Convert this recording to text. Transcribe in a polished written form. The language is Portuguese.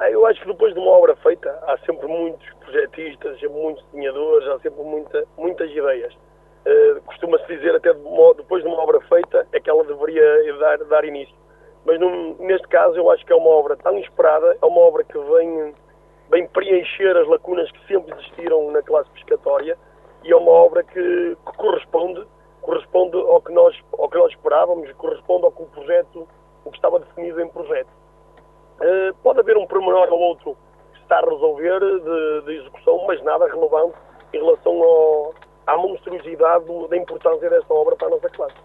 Eu acho que depois de uma obra feita há sempre muitos projetistas, sempre muitos desenhadores, há sempre muitas ideias. Costuma-se dizer até depois de uma obra feita é que ela deveria dar início. Mas neste caso eu acho que é uma obra tão esperada, é uma obra que vem preencher as lacunas que sempre existiram na classe pescatória e é uma obra que corresponde ao que nós esperávamos, corresponde ao que o que estava definido em projeto. Pode haver um pormenor ou outro que se está a resolver de execução, mas nada relevante em relação à monstruosidade da importância desta obra para a nossa classe.